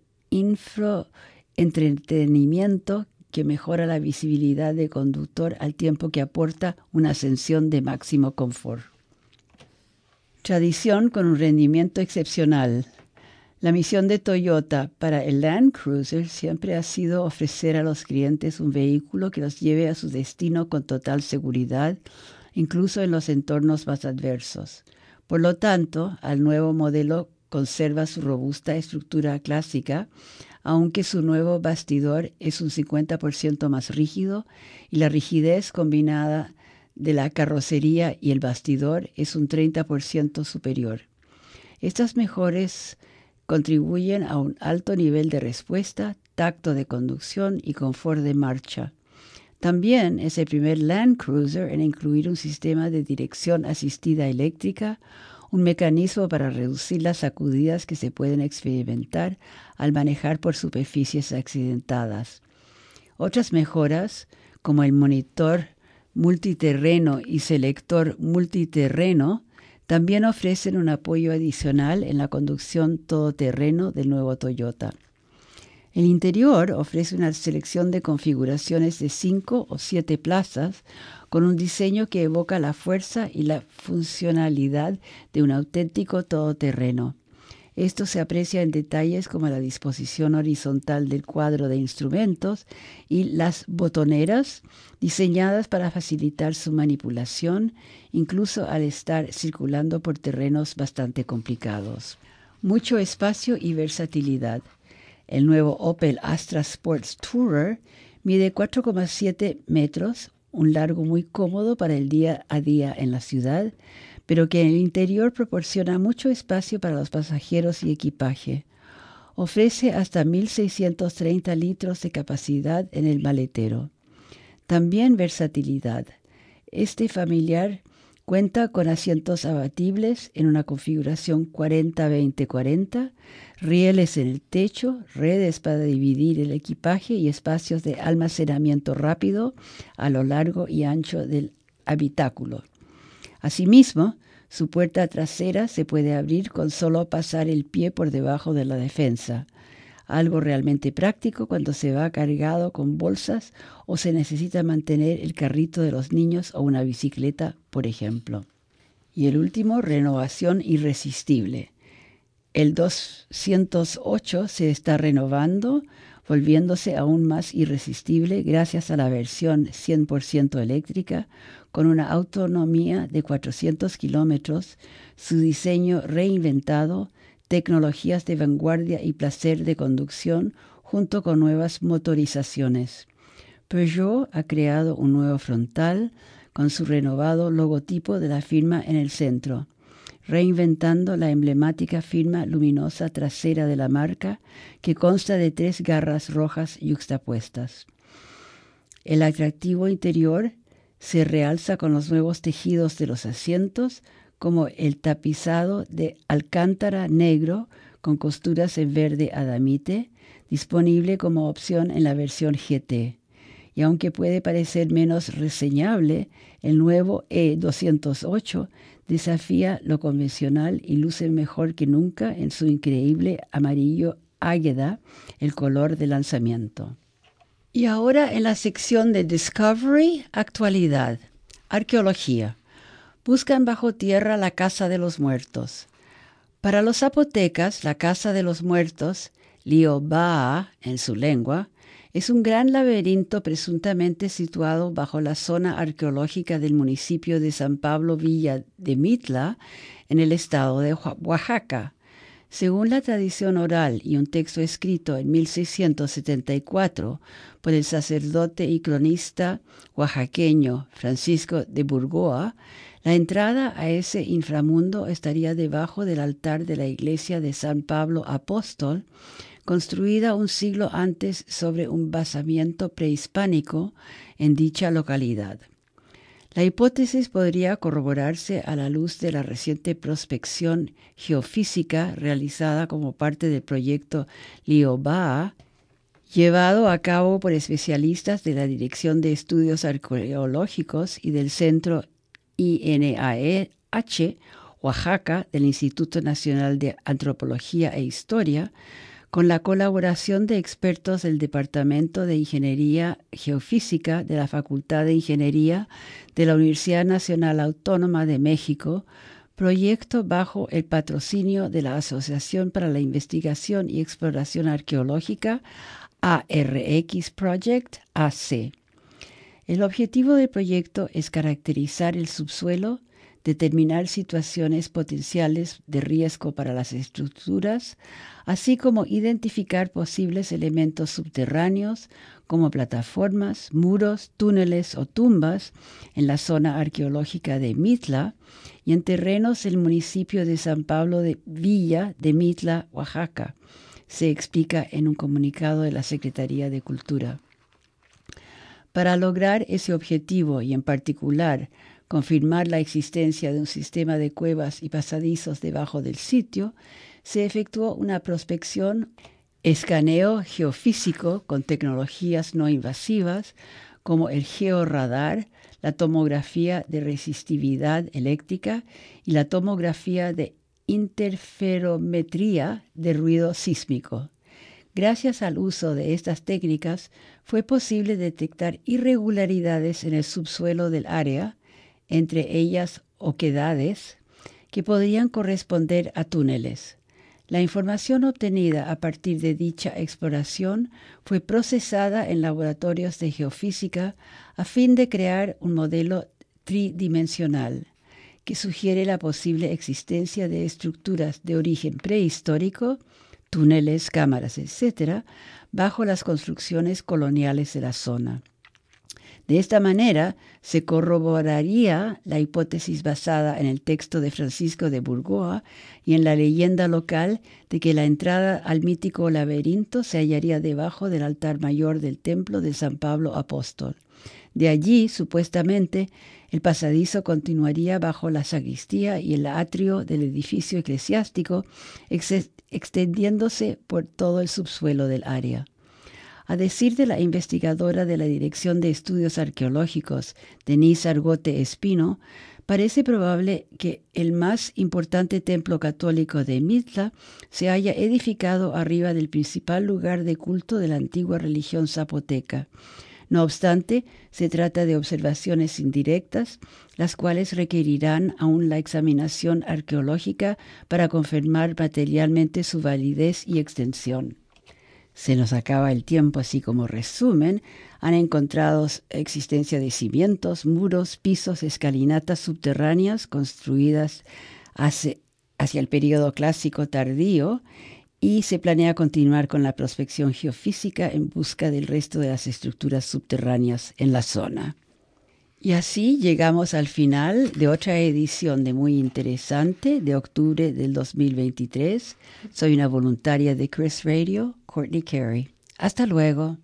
infoentretenimiento que mejora la visibilidad del conductor al tiempo que aporta una ascensión de máximo confort. Tradición con un rendimiento excepcional. La misión de Toyota para el Land Cruiser siempre ha sido ofrecer a los clientes un vehículo que los lleve a su destino con total seguridad, incluso en los entornos más adversos. Por lo tanto, el nuevo modelo conserva su robusta estructura clásica, aunque su nuevo bastidor es un 50% más rígido y la rigidez combinada de la carrocería y el bastidor es un 30% superior. Estas mejoras contribuyen a un alto nivel de respuesta, tacto de conducción y confort de marcha. También es el primer Land Cruiser en incluir un sistema de dirección asistida eléctrica, un mecanismo para reducir las sacudidas que se pueden experimentar al manejar por superficies accidentadas. Otras mejoras, como el monitor multiterreno y selector multiterreno, también ofrecen un apoyo adicional en la conducción todoterreno del nuevo Toyota. El interior ofrece una selección de configuraciones de 5 o 7 plazas con un diseño que evoca la fuerza y la funcionalidad de un auténtico todoterreno. Esto se aprecia en detalles como la disposición horizontal del cuadro de instrumentos y las botoneras diseñadas para facilitar su manipulación, incluso al estar circulando por terrenos bastante complicados. Mucho espacio y versatilidad. El nuevo Opel Astra Sports Tourer mide 4,7 metros, un largo muy cómodo para el día a día en la ciudad, pero que en el interior proporciona mucho espacio para los pasajeros y equipaje. Ofrece hasta 1.630 litros de capacidad en el maletero. También versatilidad. Este familiar cuenta con asientos abatibles en una configuración 40-20-40, rieles en el techo, redes para dividir el equipaje y espacios de almacenamiento rápido a lo largo y ancho del habitáculo. Asimismo, su puerta trasera se puede abrir con solo pasar el pie por debajo de la defensa, algo realmente práctico cuando se va cargado con bolsas o se necesita mantener el carrito de los niños o una bicicleta, por ejemplo. Y el último, renovación irresistible. El 208 se está renovando, volviéndose aún más irresistible gracias a la versión 100% eléctrica, con una autonomía de 400 kilómetros, su diseño reinventado, tecnologías de vanguardia y placer de conducción, junto con nuevas motorizaciones. Peugeot ha creado un nuevo frontal con su renovado logotipo de la firma en el centro, reinventando la emblemática firma luminosa trasera de la marca, que consta de 3 garras rojas yuxtapuestas. El atractivo interior se realza con los nuevos tejidos de los asientos, como el tapizado de alcántara negro con costuras en verde adamite, disponible como opción en la versión GT. Y aunque puede parecer menos reseñable, el nuevo E208 desafía lo convencional y luce mejor que nunca en su increíble amarillo águeda, el color de lanzamiento. Y ahora en la sección de Discovery, actualidad, arqueología. Buscan bajo tierra la casa de los muertos. Para los zapotecas, la casa de los muertos, Liobaa en su lengua, es un gran laberinto presuntamente situado bajo la zona arqueológica del municipio de San Pablo Villa de Mitla, en el estado de Oaxaca. Según la tradición oral y un texto escrito en 1674 por el sacerdote y cronista oaxaqueño Francisco de Burgoa, la entrada a ese inframundo estaría debajo del altar de la iglesia de San Pablo Apóstol, construida un siglo antes sobre un basamento prehispánico en dicha localidad. La hipótesis podría corroborarse a la luz de la reciente prospección geofísica realizada como parte del proyecto LIOBAA, llevado a cabo por especialistas de la Dirección de Estudios Arqueológicos y del Centro INAH Oaxaca del Instituto Nacional de Antropología e Historia, con la colaboración de expertos del Departamento de Ingeniería Geofísica de la Facultad de Ingeniería de la Universidad Nacional Autónoma de México, proyecto bajo el patrocinio de la Asociación para la Investigación y Exploración Arqueológica, ARX Project, AC. El objetivo del proyecto es caracterizar el subsuelo, determinar situaciones potenciales de riesgo para las estructuras, así como identificar posibles elementos subterráneos como plataformas, muros, túneles o tumbas en la zona arqueológica de Mitla y en terrenos del municipio de San Pablo de Villa de Mitla, Oaxaca, se explica en un comunicado de la Secretaría de Cultura. Para lograr ese objetivo y en particular confirmar la existencia de un sistema de cuevas y pasadizos debajo del sitio, se efectuó una prospección, escaneo geofísico con tecnologías no invasivas como el georradar, la tomografía de resistividad eléctrica y la tomografía de interferometría de ruido sísmico. Gracias al uso de estas técnicas fue posible detectar irregularidades en el subsuelo del área, entre ellas oquedades, que podrían corresponder a túneles. La información obtenida a partir de dicha exploración fue procesada en laboratorios de geofísica a fin de crear un modelo tridimensional que sugiere la posible existencia de estructuras de origen prehistórico, túneles, cámaras, etc., bajo las construcciones coloniales de la zona. De esta manera, se corroboraría la hipótesis basada en el texto de Francisco de Burgoa y en la leyenda local de que la entrada al mítico laberinto se hallaría debajo del altar mayor del templo de San Pablo Apóstol. De allí, supuestamente, el pasadizo continuaría bajo la sacristía y el atrio del edificio eclesiástico, extendiéndose por todo el subsuelo del área. A decir de la investigadora de la Dirección de Estudios Arqueológicos, Denise Argote Espino, parece probable que el más importante templo católico de Mitla se haya edificado arriba del principal lugar de culto de la antigua religión zapoteca. No obstante, se trata de observaciones indirectas, las cuales requerirán aún la examinación arqueológica para confirmar materialmente su validez y extensión. Se nos acaba el tiempo, así como resumen, han encontrado existencia de cimientos, muros, pisos, escalinatas subterráneas construidas hacia el período clásico tardío, y se planea continuar con la prospección geofísica en busca del resto de las estructuras subterráneas en la zona. Y así llegamos al final de otra edición de Muy Interesante de octubre del 2023. Soy una voluntaria de Chris Radio, Courtney Carey. Hasta luego.